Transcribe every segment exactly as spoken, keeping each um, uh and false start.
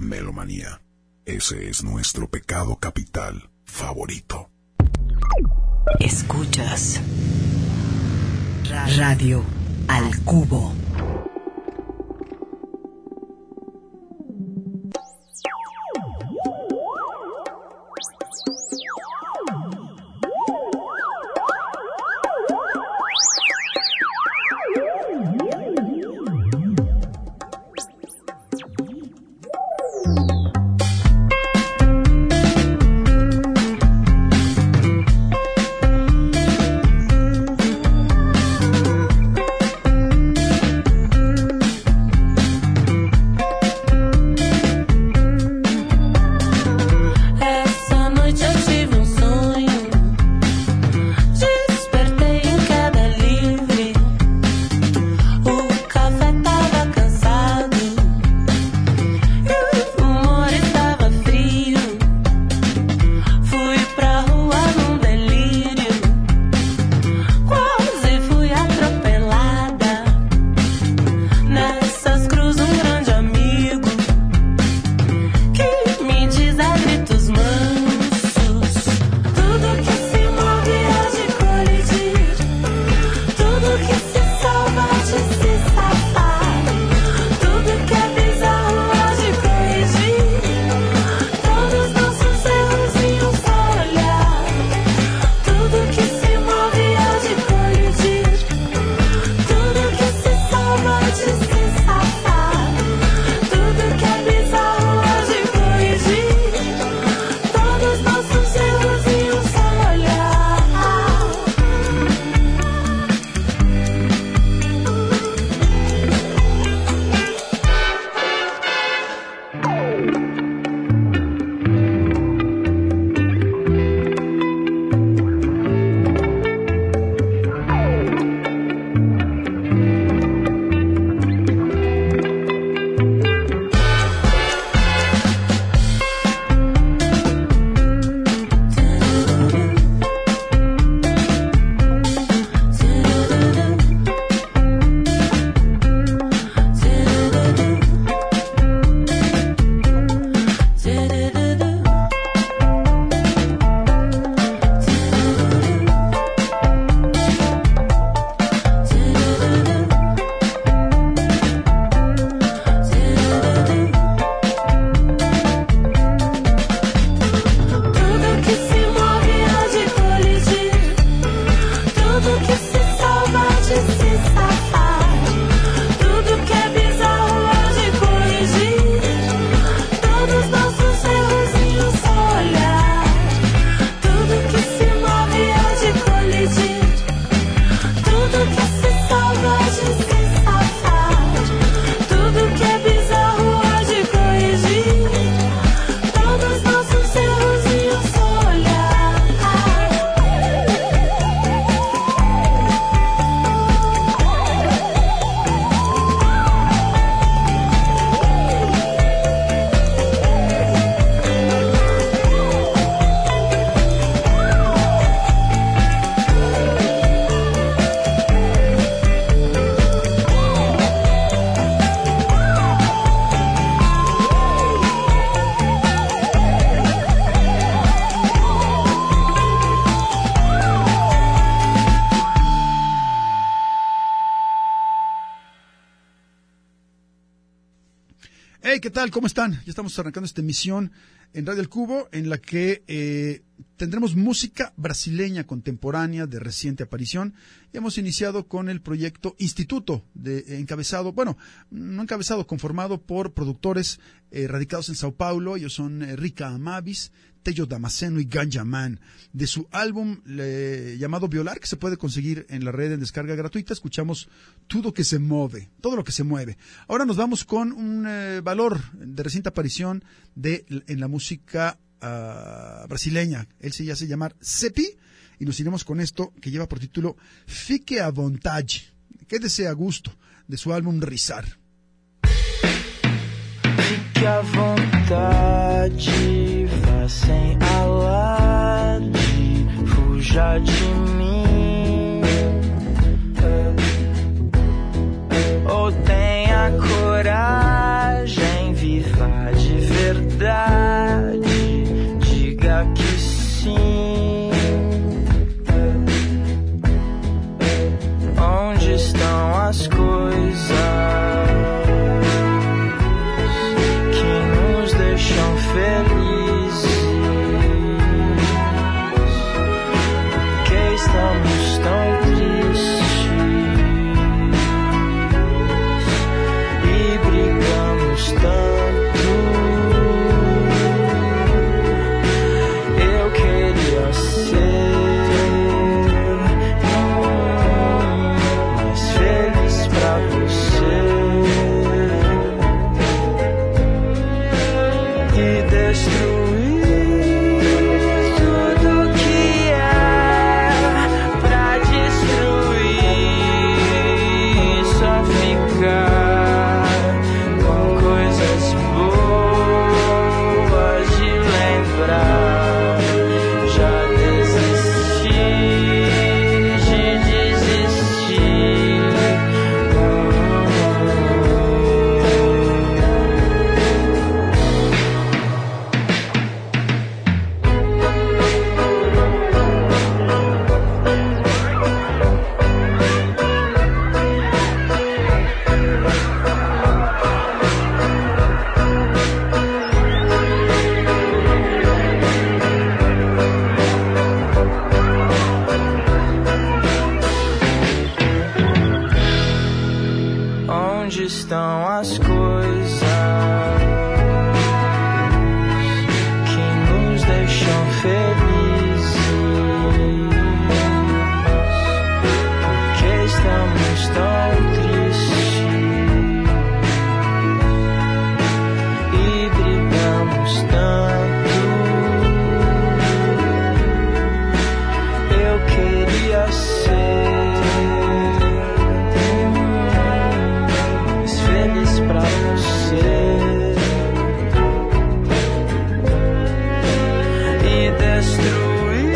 Melomanía. Ese es nuestro pecado capital favorito. Escuchas Radio al Cubo. Hey, ¿qué tal? ¿Cómo están? Ya estamos arrancando esta emisión en Radio El Cubo, en la que eh, tendremos música brasileña contemporánea de reciente aparición. Y hemos iniciado con el proyecto Instituto, de, encabezado, bueno, no encabezado, conformado por productores eh, radicados en Sao Paulo. Ellos son eh, Rica Amavis, Tello Damasceno y Ganja Man. De su álbum le, llamado Violar, que se puede conseguir en la red en descarga gratuita, escuchamos Tudo que se mueve, todo lo que se mueve. Ahora nos vamos con un eh, valor de reciente aparición de, en la música uh, brasileña. Él se hace llamar Cepi, y nos iremos con esto que lleva por título Fique à vontade, quédese a gusto, de su álbum Rizar. Fique à vontade, vá sem alarde, fuja de mim, ou tenha coragem viva de ver. verdade, diga que sim. Onde estão as coisas que nos deixam felizes? Por que estamos tão tristes e brigamos tanto? Eu queria ser mais feliz pra você e destruir tudo que é pra destruir, só ficar com coisas boas de lembrar. Já desisti de desistir. Onde estão as coisas que nos deixam felizes? Por que estamos tão tristes e brigamos tanto? Eu queria ser feliz pra você e destruir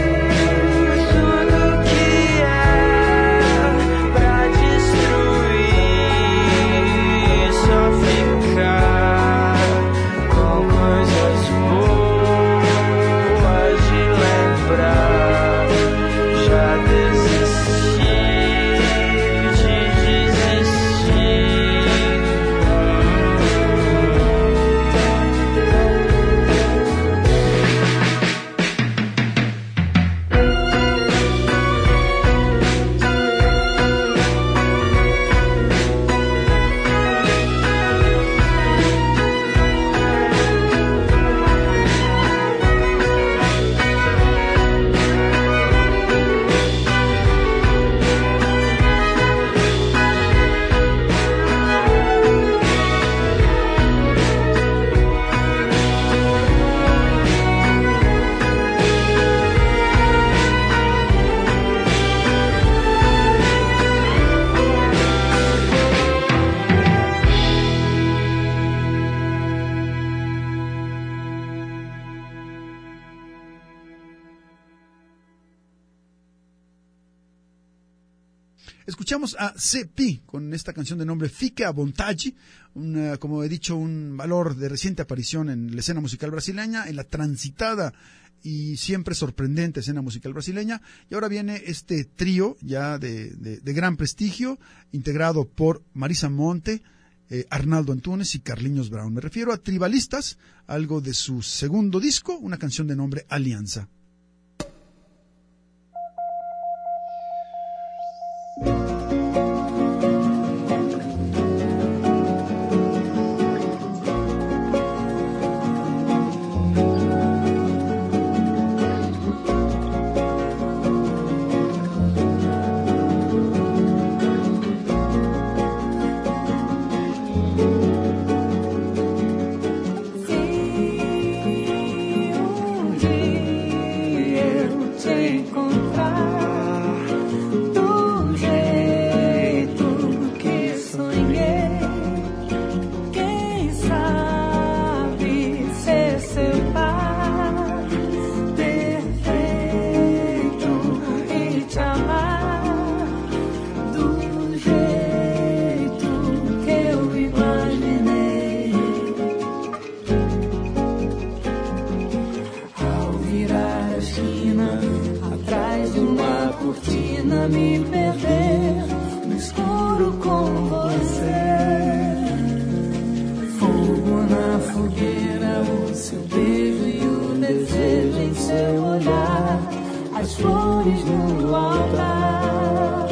tudo que é pra destruir, só ficar com coisas boas de lembrar. Já desisti de desistir. Escuchamos a C P con esta canción de nombre Fique a Vontade, una, como he dicho, un valor de reciente aparición en la escena musical brasileña, en la transitada y siempre sorprendente escena musical brasileña. Y ahora viene este trío ya de, de, de gran prestigio, integrado por Marisa Monte, eh, Arnaldo Antunes y Carlinhos Brown. Me refiero a Tribalistas, algo de su segundo disco, una canción de nombre Alianza. Se um dia pra me perder no escuro com você. Fogo na fogueira, o seu beijo e o desejo em seu olhar, as flores no altar.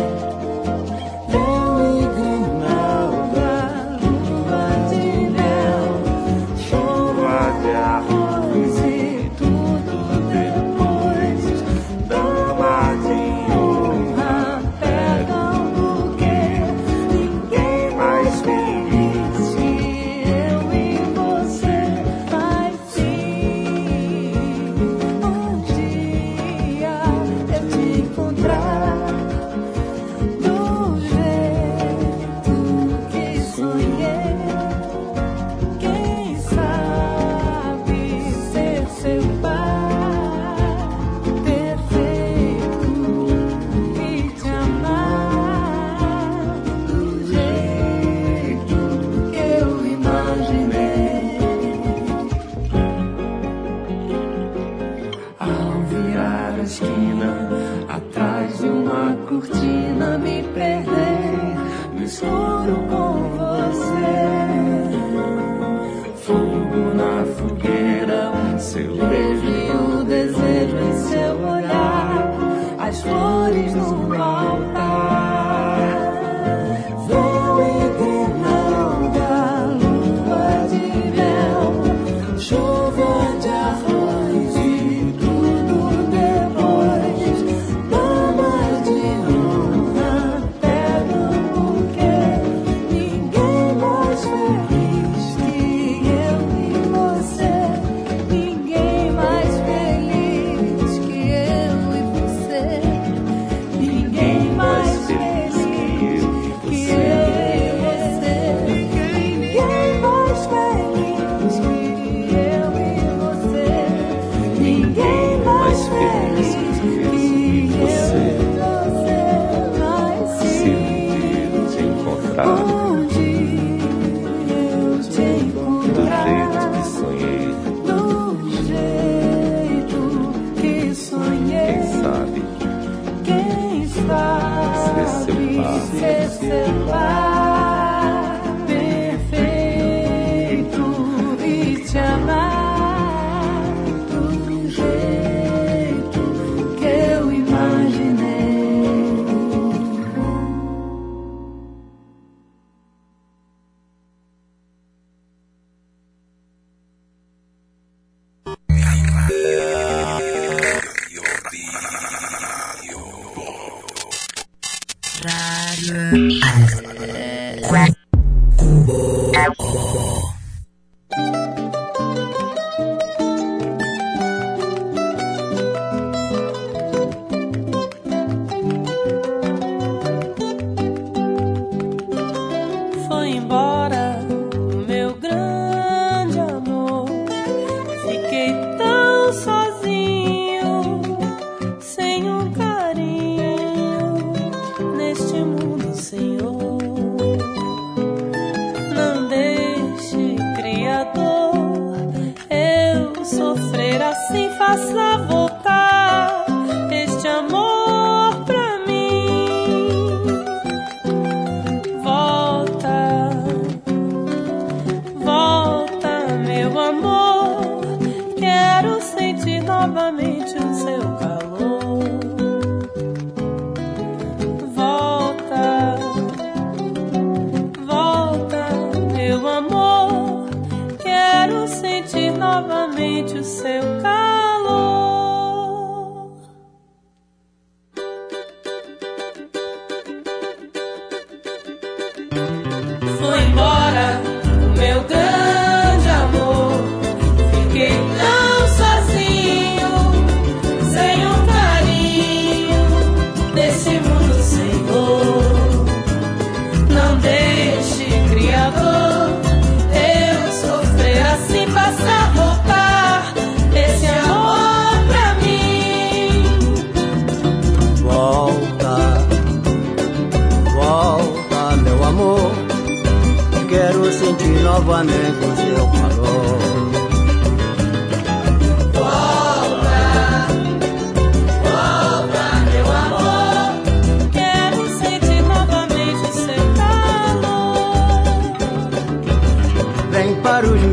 Vem grinalda, lua de mel, chuva de arroz e tudo depois. Dama de honra, pega um buquê. Ninguém mais feliz que eu e você. Mas sim, um dia eu te encontrar do jeito que sonhei. Quem sabe ser seu pai perfeito e te amar do jeito que eu imaginei. Ao virar a esquina, atrás de uma cortina, me perder no escuro com você. Fogo na fogueira, seu beijo e o desejo em seu olhar, as flores no altar. Vem grinalda, lua de mel, chuva de arroz e tudo depois. Damas de honra, pega um buquê. Ninguém mais feliz que eu e você. Ninguém mais feliz que eu e você. Ninguém mais feliz que eu e você. Ninguém mais feliz que eu e você. Ninguém mais feliz que eu e você. Mas sim, te encontrar onde eu te do jeito encontrar, que sonhei. do jeito que sonhei. Quem sabe Quem sabe ser seu par. ser seu par perfeito e te amar do jeito que eu imaginei. Foi embora o meu grande amor. Fiquei tão sozinho, sem um carinho neste mundo, Senhor. Não deixe, Criador, eu sofrer assim. Faça voltar este amor pra mim. Volta, volta, meu amor. Quero sentir novamente o seu calor. Volta, volta, meu amor. Quero sentir novamente o seu calor. Foi embora o meu grande amor. Fiquei tão sozinho, sem um carinho desse mundo, Senhor. Não deixe, Criador, eu sofrer assim. Faça voltar esse amor pra mim. Volta, volta, meu amor. Quero sentir novamente o seu calor. Volta, volta, meu amor.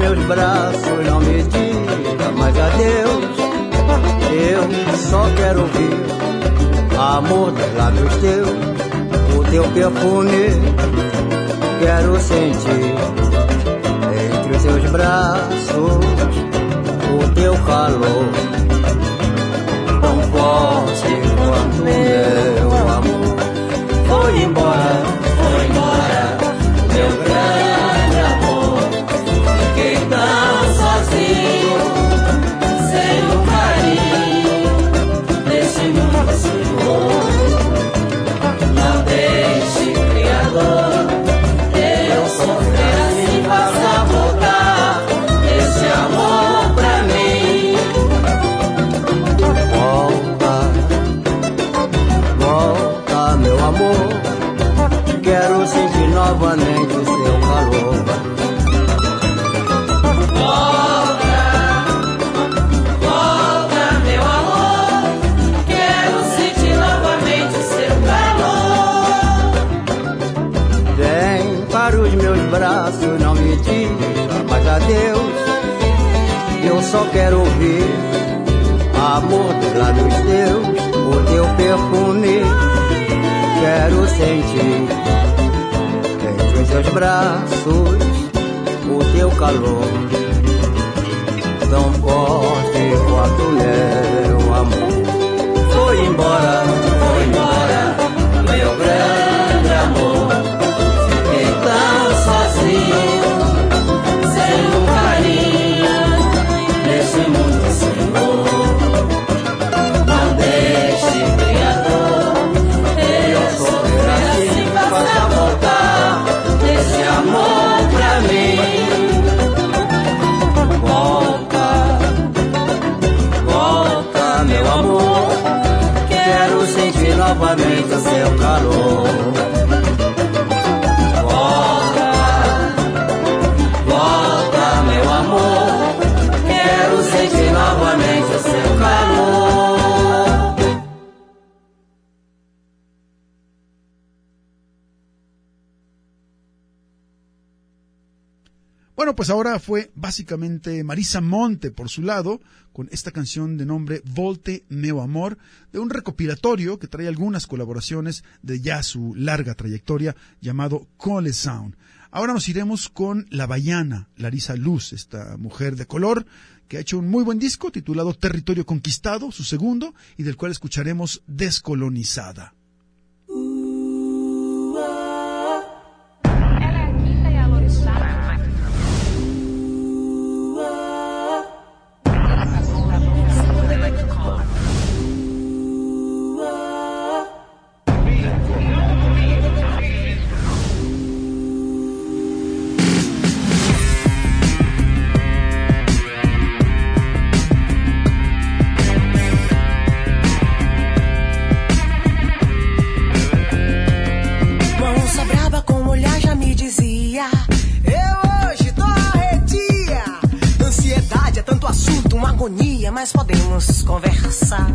meus braços, não me diga mais adeus. Eu só quero ouvir amor dos lábios teus, o teu perfume quero sentir entre os teus braços, o teu calor tão forte quanto meu amor. Foi embora, foi embora, meu grande amor. Fiquei tão sozinho, sem o carinho desse mundo, Senhor. Não deixe, Criador, eu sofrer assim, faça voltar esse amor pra mim. Volta, volta, meu amor. Quero sentir novamente o seu calor. Volta, volta, meu amor. Quero sentir novamente o seu calor. Vem para os meus braços, não me diga mais adeus. Eu só quero ouvir amor dos lábios teus, o teu perfume quero sentir entre os teus braços, o teu calor tão forte quanto meu amor. Foi embora, foi embora, meu grande amor. Fiquei tão sozinho, sem um carinho nesse mundo, Senhor. Não deixe, Criador, eu sofrer assim, faça voltar esse amor pra mim. Volta, volta, meu amor. Quero sentir novamente o seu calor. Volta, volta, meu amor. Quero sentir novamente o seu calor. Bueno, pues ahora fue básicamente Marisa Monte por su lado, con esta canción de nombre Volte Meu Amor, de un recopilatorio que trae algunas colaboraciones de ya su larga trayectoria llamado Cole Sound. Ahora nos iremos con la baiana Larissa Luz, esta mujer de color que ha hecho un muy buen disco titulado Territorio Conquistado, su segundo, y del cual escucharemos Descolonizada. Mas podemos conversar.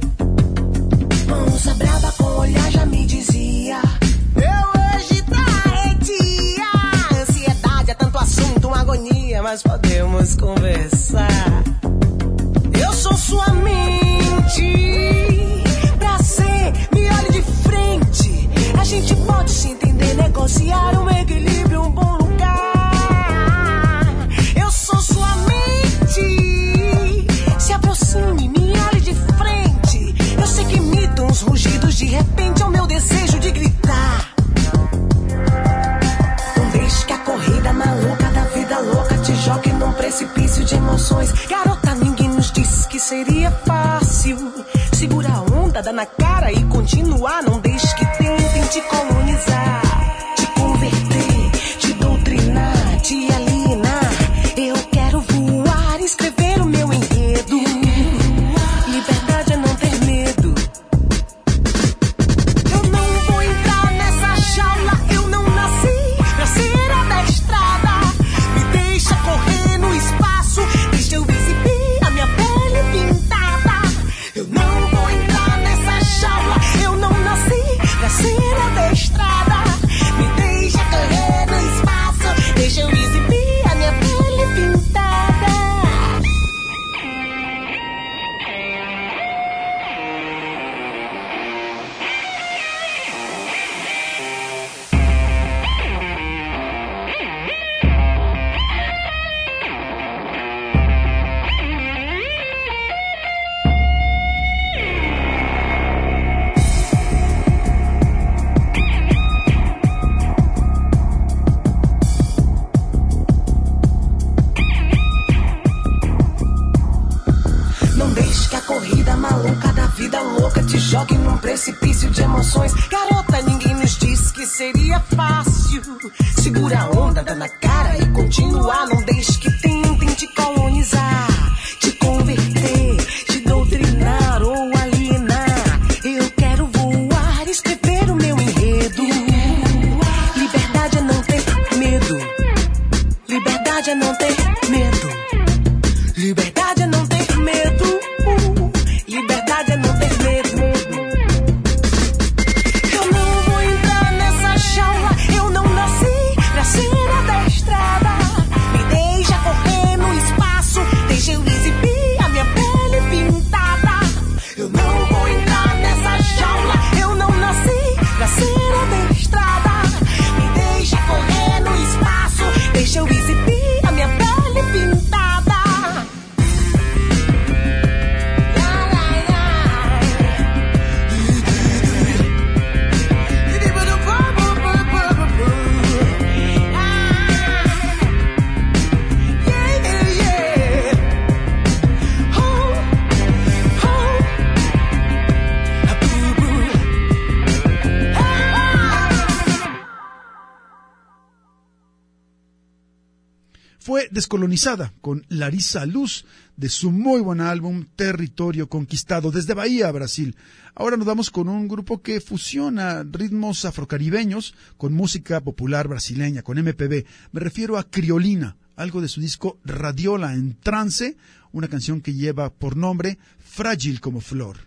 Onça brava com olhar já me dizia: eu hoje tá arredia. Ansiedade é tanto assunto, uma agonia, mas podemos conversar. Eu sou sua mente, prazer, me olhe de frente. A gente pode se entender, negociar um equilíbrio, um bom lugar. Eu sou sua mente. Se aproxime, me olhe de frente. Eu sei que imitam os rugidos, de repente é o meu desejo de gritar. Não deixe que a corrida maluca da vida louca te jogue num precipício de emoções. Garota, ninguém nos disse que seria fácil. Segura a onda, dá na cara e continuar. Não deixe que tentem te colonizar, te converter, te doutrinar, te alienar. Eu quero voar, escrever o meu enredo. Liberdade é não ter medo. Eu não vou entrar nessa jaula. Eu não nasci pra ser adestrada. Me deixa correr no espaço. Deixa eu exibir a minha pele pintada. Eu não vou entrar nessa jaula. Eu não nasci deixe que a corrida maluca da vida louca te jogue num precipício de emoções. Garota, ninguém nos disse que seria fácil. Segura a onda, dá na cara e continuar. Não deixe que tentem te colonizar, te converter, te doutrinar ou alienar. Eu quero voar, escrever o meu enredo. Liberdade é não ter medo. Liberdade é não ter medo. Liberdade é não ter medo. Liberdade é não ter medo. Eu não vou entrar nessa jaula. Eu não nasci pra ser adestrada. Me deixa correr no espaço. Deixa eu exibir a minha pele pintada. Eu não vou entrar nessa jaula. Eu não nasci pra ser adestrada. Me deixa correr no espaço. Deixa eu exibir a minha pele pintada. Fue descolonizada con Larissa Luz de su muy buen álbum Territorio Conquistado desde Bahía, Brasil. Ahora nos vamos con un grupo que fusiona ritmos afrocaribeños con música popular brasileña, con M P B. Me refiero a Criolina, algo de su disco Radiola en Trance, una canción que lleva por nombre Frágil como Flor.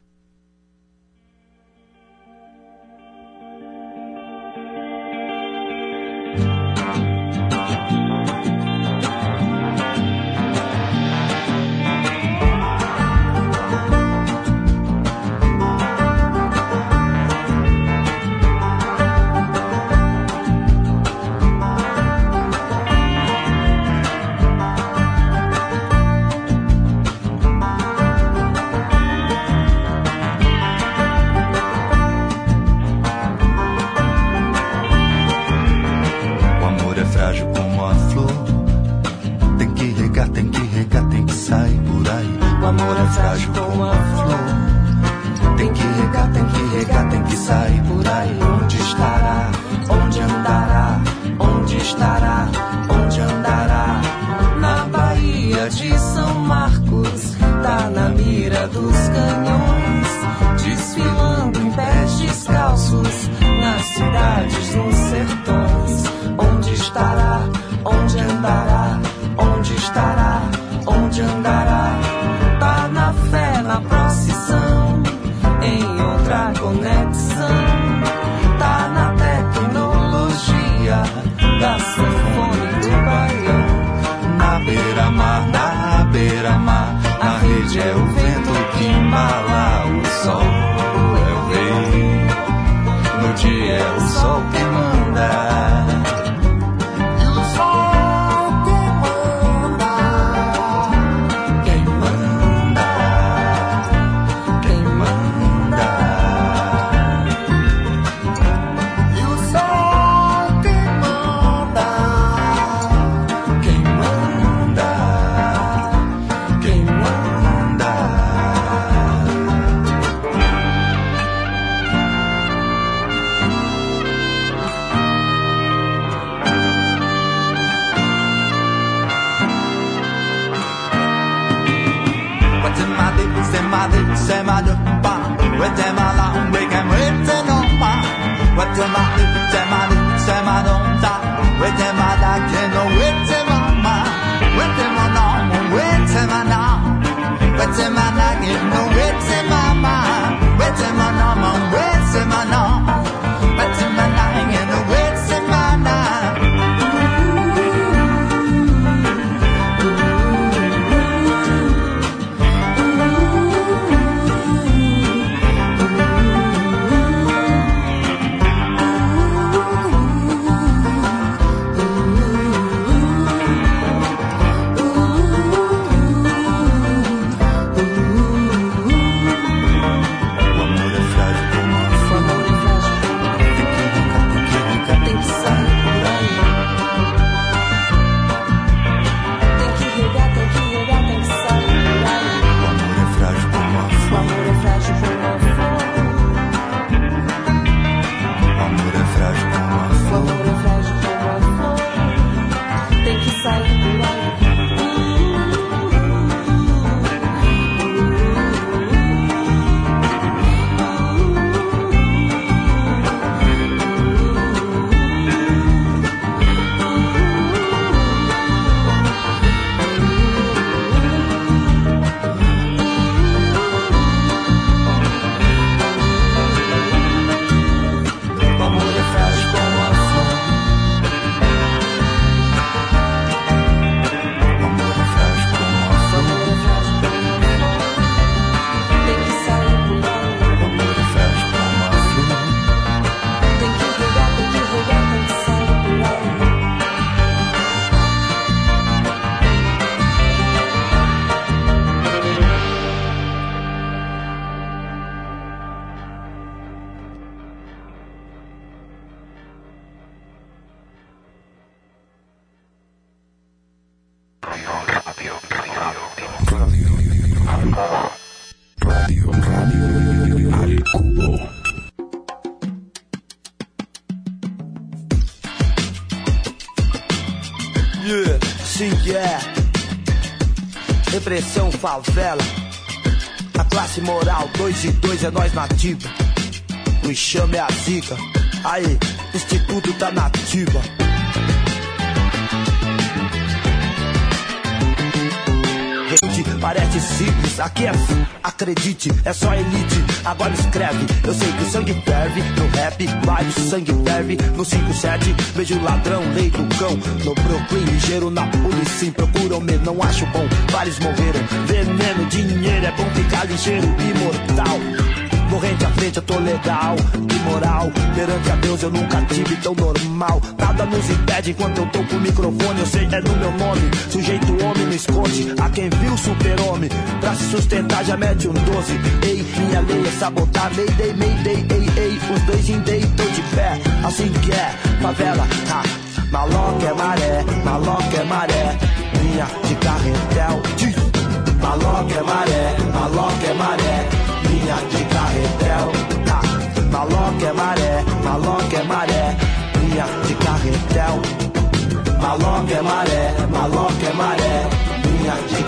Radio Radio Radio al cubo. Yeah, sim que é. Repressão, favela. A classe moral, dois e dois é nós nativa. O enxame é a zica. Aí, Instituto da Nativa. Parece simples, aqui é assim, acredite, é só elite. Agora escreve, eu sei que o sangue ferve no rap, vai o sangue ferve no cinco sete. Vejo ladrão, lei do cão, no Brooklyn, ligeiro na polícia. Procuram me, não acho bom, vários morreram. Veneno, dinheiro, é bom ficar ligeiro, imortal. Corrente à frente eu tô legal, imoral. Perante a Deus eu nunca tive tão normal. Nada nos impede enquanto eu tô com o microfone. Eu sei é no meu nome, sujeito homem não esconde. A quem viu super-homem, pra se sustentar já mete um doze. Ei, minha lei é sabotar, mayday, mayday, ei, ei. Os dois em day, tô de pé, assim que é, favela, ha. Maloca é maré, maloca é maré. Linha de carretel, maloca é maré, maloca é maré. Linha de carretel, tá. Maloca é maré, maloca é maré. Linha de carretel. Maloca é maré, maloca é maré. Linha de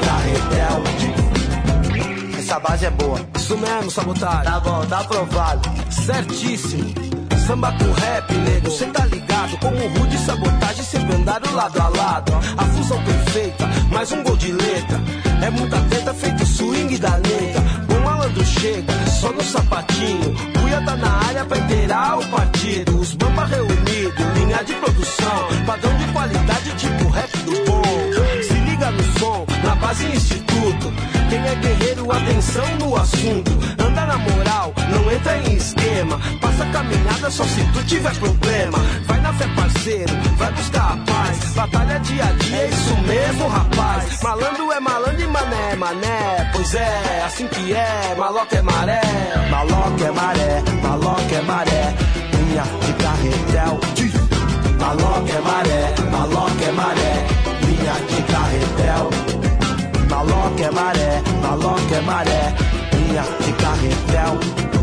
carretel. Essa base é boa. Isso mesmo, Sabotagem. Tá bom, tá aprovado. Certíssimo. Samba com rap, nego, cê tá ligado? Com o Rude e Sabotagem sempre andaram lado a lado. A fusão perfeita, mais um gol de letra. É muita treta, feito swing da neta. O malandro chega, só no sapatinho. Cuia tá na área pra inteirar o partido. Os bamba reunidos, linha de produção. Padrão de qualidade, tipo rap do bom. Se liga no som, na base instituto. Quem é guerreiro, atenção no assunto. Anda na moral, não entra em esquema. Passa caminhada só se tu tiver problema. Vai na fé, parceiro, vai buscar a paz. Batalha dia a dia, é isso mesmo, rapaz. Malandro é malandro e mané é mané. Pois é, assim que é, maloca é maré. Maloca é maré, maloca é maré. Linha de carretel. Maloca é maré, maloca é maré. Linha de carretel. Maloca é maré, maloca é maré. Linha de carretel.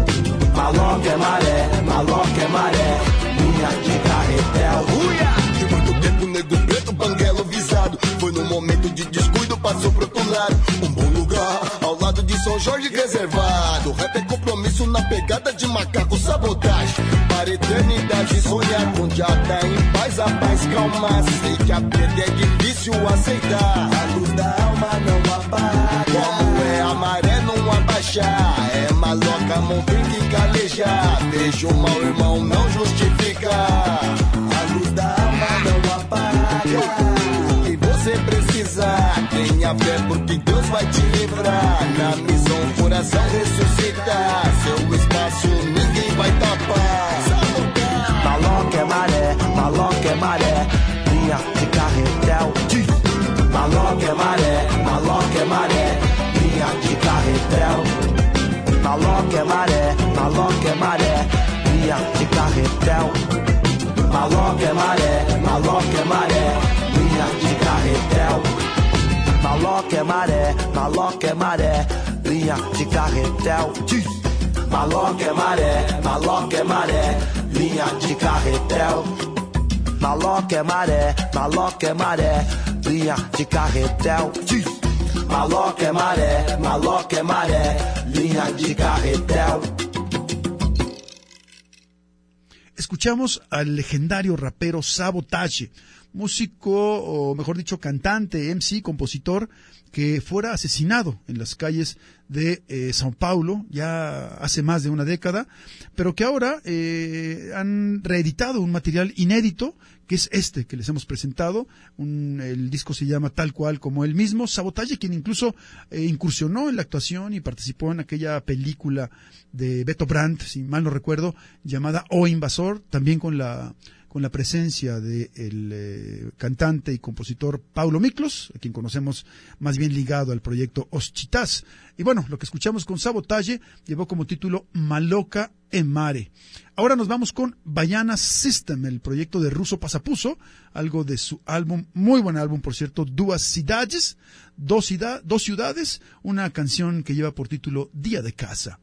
Maloca é maré, maloca é maré. Linha de carretel. Uia! De muito tempo, nego preto, banguelo visado. Foi num momento de descuido, passou pro outro lado. Um bom lugar, ao lado de São Jorge reservado. Rap é compromisso na pegada de macaco, sabotagem. Para eternidade, sonhar com diada em paz, a paz, calma. Sei que a perda é difícil aceitar. A luz da alma não apaga. Como é a maré não abaixar. É maloca, mão tem que calejar. Vejo o mal, irmão, não justifica. A luz da alma não apaga. O que você precisar, tenha fé porque Deus vai te livrar. Na missão, o coração ressuscita. Seu espaço ninguém vai tapar. Maloca é maré, maloca é maré. Linha de carretel. Maloca é maré, maloca é maré. Linha de carretel. Maloca é maré, maloca é maré. Linha de carretel. Maloca é maré, maloca é maré. Linha de carretel. Maloca é maré, maloca é maré. Linha de carretel. Maloca é maré, maloca é maré. Linha de carretel. Maloca é maré, maloca é maré. Linha de carretel. Maloca é maré, maloca é maré. Linha de carretel. Escuchamos al legendario rapero Sabotage, músico, o mejor dicho, cantante, M C, compositor, que fuera asesinado en las calles de eh, São Paulo ya hace más de una década, pero que ahora eh, han reeditado un material inédito, que es este que les hemos presentado. Un, el disco se llama Tal Cual Como Él Mismo. Sabotage, quien incluso eh, incursionó en la actuación y participó en aquella película de Beto Brandt, si mal no recuerdo, llamada O Invasor, también con la con con la presencia del eh, cantante y compositor Paulo Miklos, a quien conocemos más bien ligado al proyecto Os Chitás. Y bueno, lo que escuchamos con Sabotage llevó como título Maloca e Mare. Ahora nos vamos con Baiana System, el proyecto de Russo Pasapuso, algo de su álbum, muy buen álbum por cierto, Duas Cidades, dos, ciudad, dos ciudades, una canción que lleva por título Día de Casa.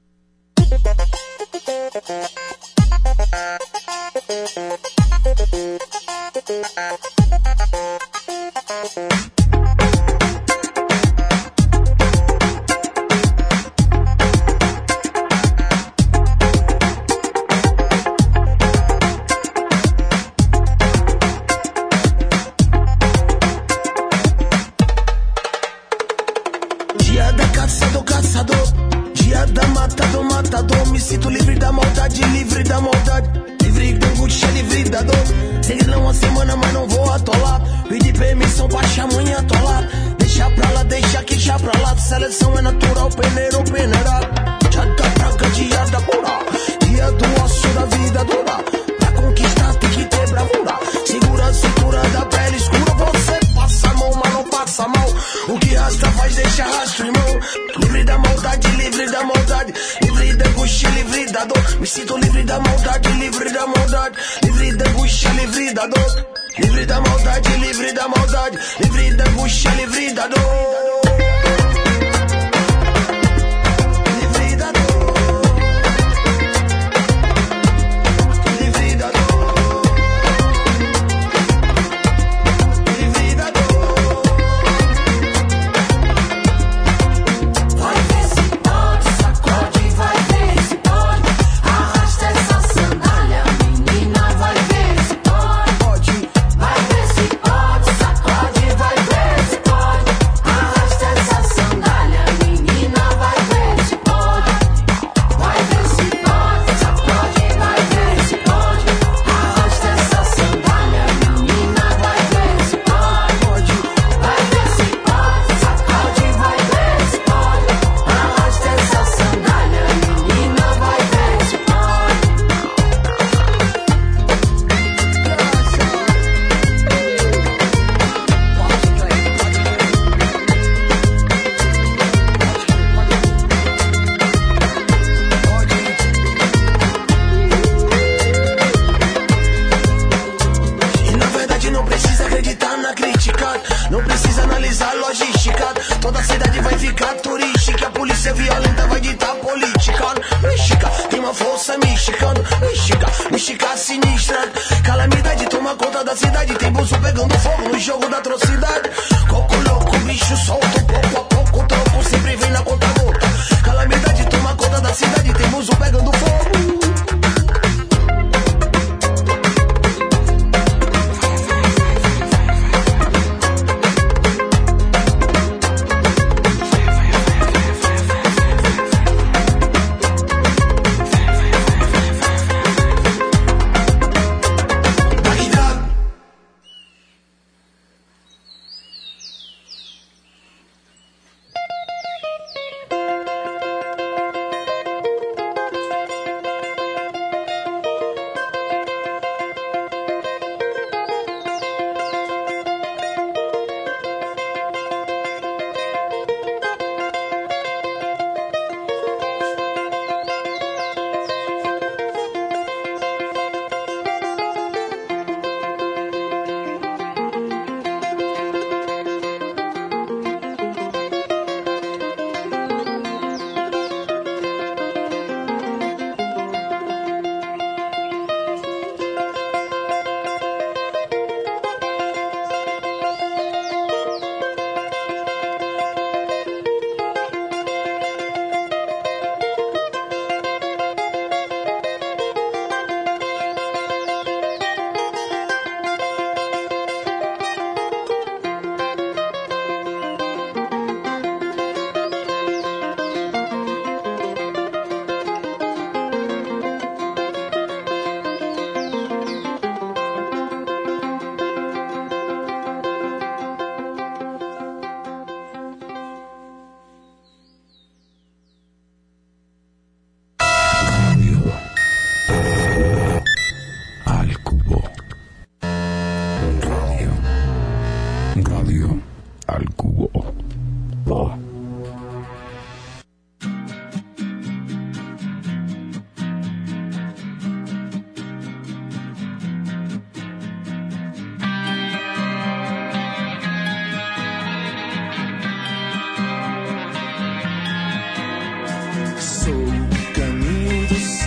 Dia da caça do caçador, dia da mata do matador. Me sinto livre da maldade, livre da maldade, livre da angústia, livre da dor. Segui lá uma semana, mas não vou atolar. Pedi permissão pra amanhã atolar. Deixa pra lá, deixa que já pra lá. Seleção é natural, peneiro, peneirado. Dia da praga, dia da cura, dia do osso da vida dura. Pra conquistar tem que ter bravura. Segura a cintura da pele escura. Você passa a mão, mas não passa mal. O que rasta faz deixar rastro, irmão. Livre da maldade, livre da maldade, livre da angústia, livre da dor. Me sinto livre da maldade, livre da maldade, livre da angústia, livre da dor. Livre da maldade, livre da maldade, livre da angústia, livre da dor.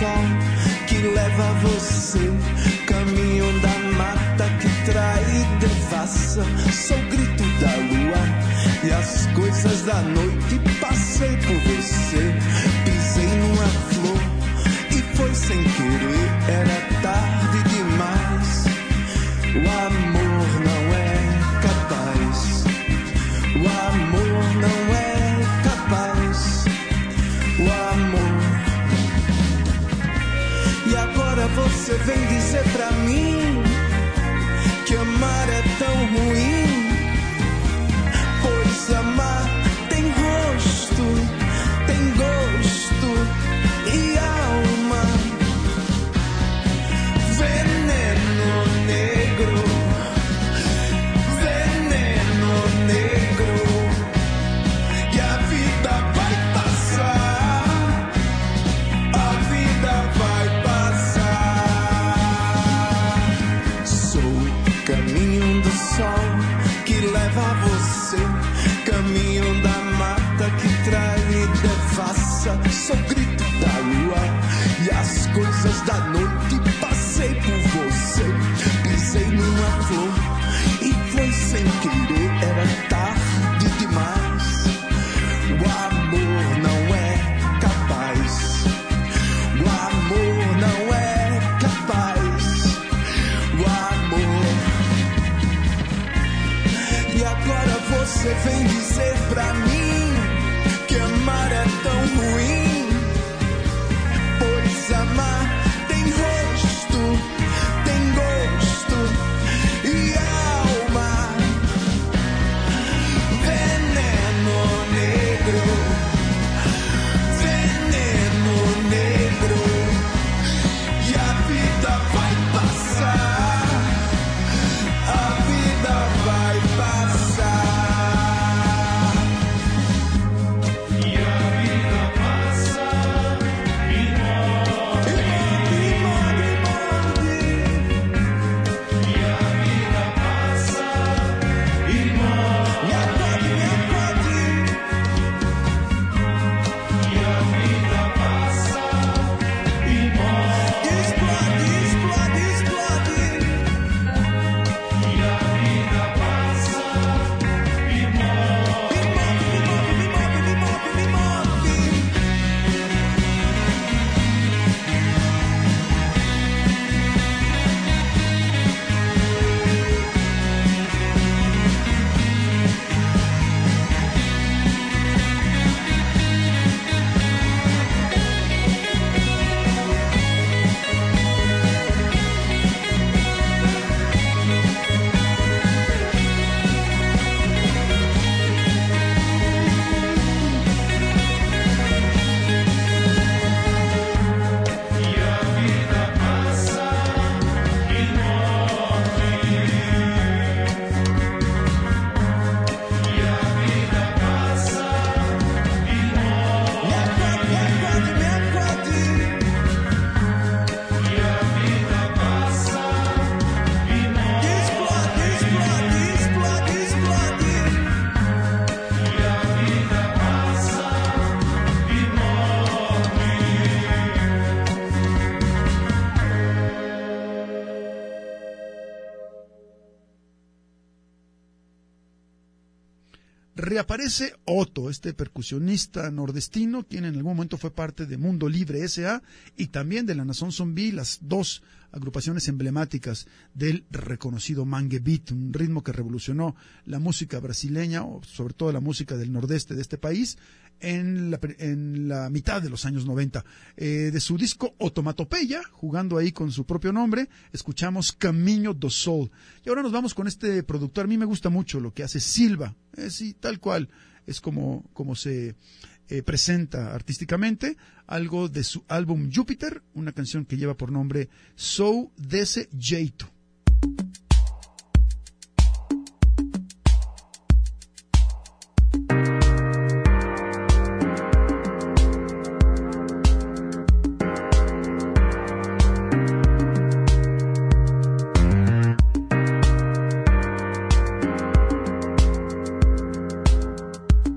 sol que leva você, caminho da mata que trai e devassa. Sou o grito da lua e as coisas da noite. Passei por você, pisei numa flor e foi sem querer. Era tarde demais. O amor não é capaz. O amor não é capaz. O amor. E agora você vem dizer pra mim que amar é tão ruim. Pois amar tem rosto, tem gosto e alma. Veneno negro, veneno negro. E a vida vai passar, a vida vai passar. Sou o caminho do sol que leva a você, caminho da mata que trai e devassa. Sou o grito da lua e as coisas da noite. Passei por você, pisei numa flor e foi sem querer. Era tarde demais. O amor não é capaz. O amor não é capaz. O amor. E agora você vem dizer pra mim que amar é tão ruim. Pois amar tem rosto, tem gosto e alma. Veneno negro, veneno negro. E a vida vai passar, a vida vai passar. E a vida passa e morre, e morre, e morre. E a vida passa e morre. Me acorde, me acorde. E a vida passa e morre. Explode, explode, explode. E a vida passa e morre. Me move, me move, me move, me move, me move. E a vida passa e morre. E a vida passa e morre. Me acorde, me acorde, me acorde. E a vida passa e morre. Explode, explode, explode, explode. E a vida passa e morre. Reaparece Otto, este percusionista nordestino, quien en algún momento fue parte de Mundo Libre S A y también de la Nación Zombie, las dos agrupaciones emblemáticas del reconocido Mangue Beat, un ritmo que revolucionó la música brasileña, o sobre todo la música del nordeste de este país, en la, en la mitad de los años noventa. Eh, de su disco Otomatopeia, jugando ahí con su propio nombre, escuchamos Caminho do Sol. Y ahora nos vamos con este productor. A mí me gusta mucho lo que hace Silva, eh, sí, tal cual, es como, como se eh, presenta artísticamente, algo de su álbum Júpiter, una canción que lleva por nombre Sou Desse Jeito.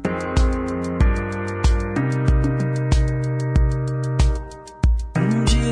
Um dia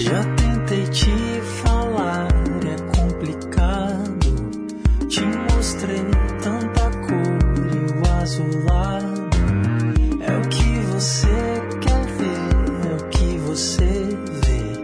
Já tentei te falar, é complicado. Te mostrei tanta cor e o azulado. É o que você quer ver, é o que você vê.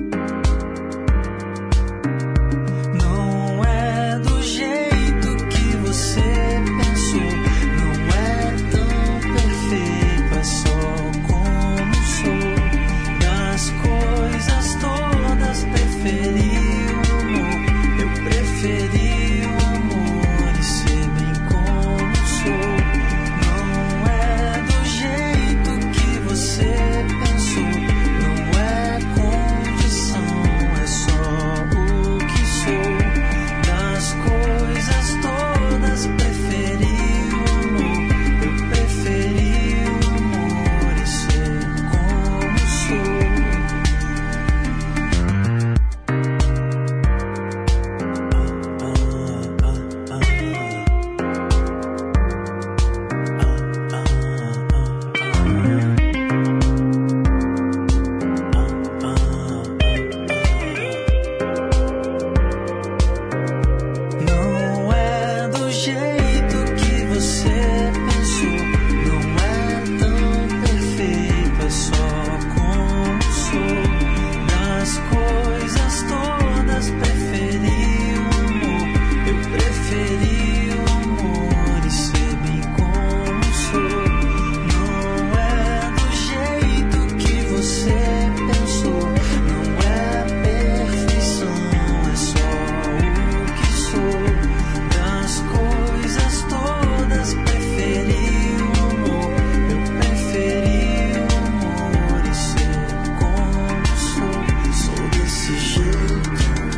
Não é do jeito que você pensou. Não é tão perfeito, é só como sou. Das coisas todas preferi o amor. Eu preferi o amor e ser bem como sou. Não é do jeito que você pensou. Não é condição, é só o que sou. Das coisas todas preferi o amor. Eu preferi o amor e ser como sou. Não é do jeito que você pensou. Não é tão perfeito, é só como sou. Das coisas todas preferi o amor. Eu preferi o amor e ser bem como sou. Não é do jeito que você pensou. Não é perfeição, é só o que sou. Das coisas todas preferi o amor. Eu preferi o amor e ser como sou. Sou desse jeito.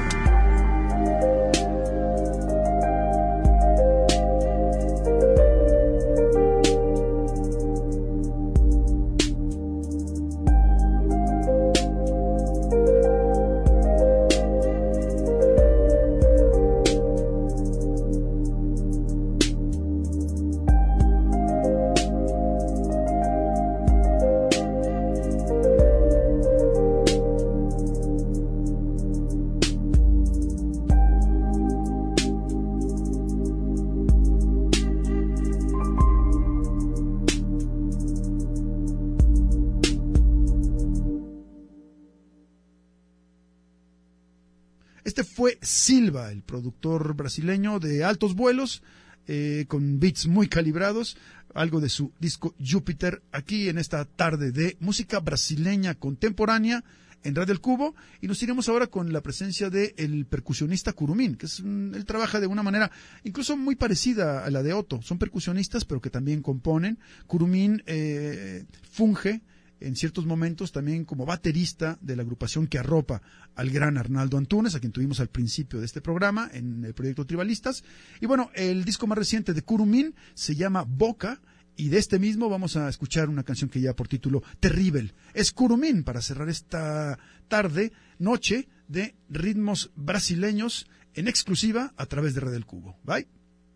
Este fue Silva, el productor brasileño de altos vuelos, eh, con beats muy calibrados, algo de su disco Júpiter, aquí en esta tarde de música brasileña contemporánea en Radio El Cubo, y nos iremos ahora con la presencia del percusionista Curumín, que es un, él trabaja de una manera incluso muy parecida a la de Otto. Son percusionistas, pero que también componen. Curumín eh, funge en ciertos momentos también como baterista de la agrupación que arropa al gran Arnaldo Antunes, a quien tuvimos al principio de este programa en el proyecto Tribalistas. Y bueno, el disco más reciente de Curumín se llama Boca, y de este mismo vamos a escuchar una canción que lleva por título Terrible. Es Curumín para cerrar esta tarde, noche de ritmos brasileños en exclusiva a través de Red del Cubo. Bye.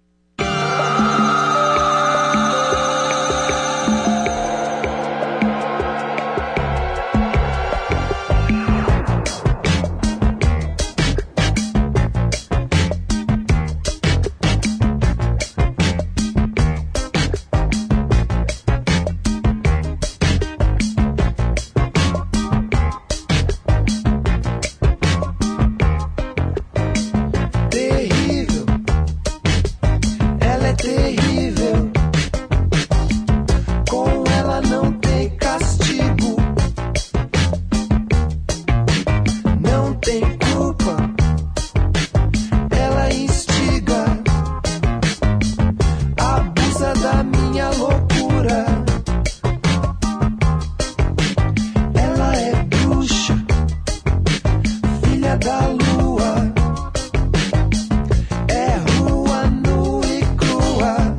Terrível, ela é terrível. Com ela não tem castigo, não tem culpa. Ela instiga, abusa da minha loucura. Ela é bruxa, filha da lua. É rua nua e crua.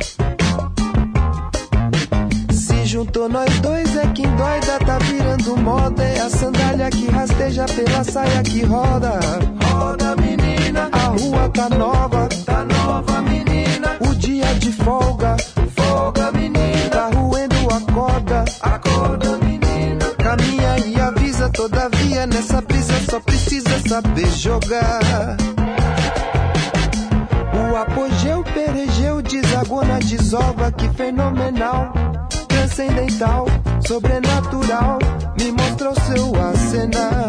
Se juntou nós dois é que endoida, tá virando moda. É a sandália que rasteja pela saia que roda. Roda, menina, a rua tá nova. Tá nova, menina, o dia de folga. Folga, menina, tá roendo a corda. Acorda, menina, caminha e avisa todavia. dia nessa brisa só precisa saber jogar. O apogeu, perejeu, desagou na desova, que fenomenal, transcendental, sobrenatural, me mostrou seu arsenal.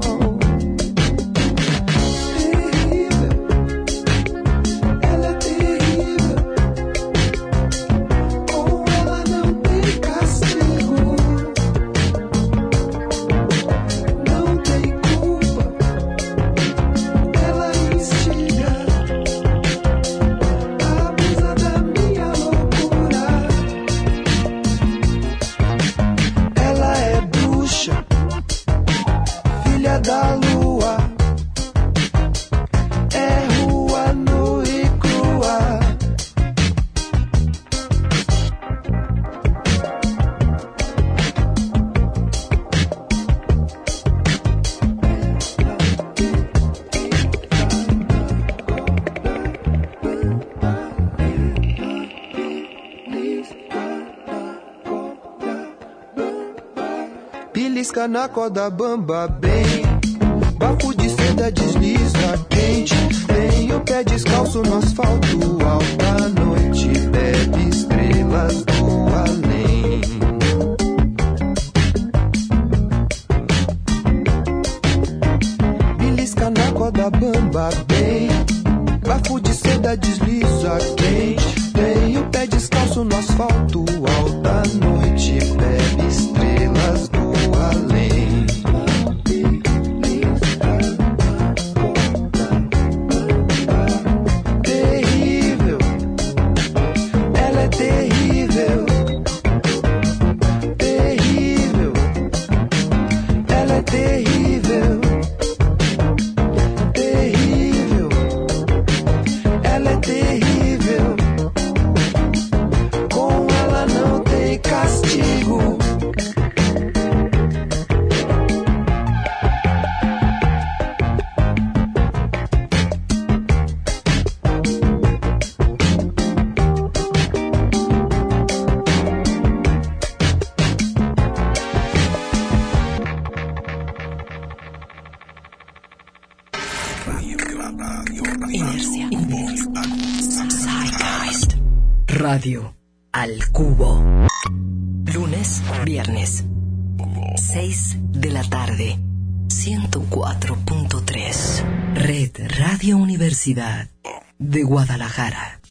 Da lua, é rua nua e crua. Belisca na corda bamba bem, bafo de seda desliza quente, tem o pé descalço no asfalto, alta noite, bebe estrelas do além. Belisca na corda bamba bem, bafo de seda desliza quente, tem o pé descalço no asfalto, alta noite, bebe estrelas do além. Radio Al Cubo. Lunes, viernes, seis de la tarde. ciento cuatro punto tres. Red Radio Universidad de Guadalajara.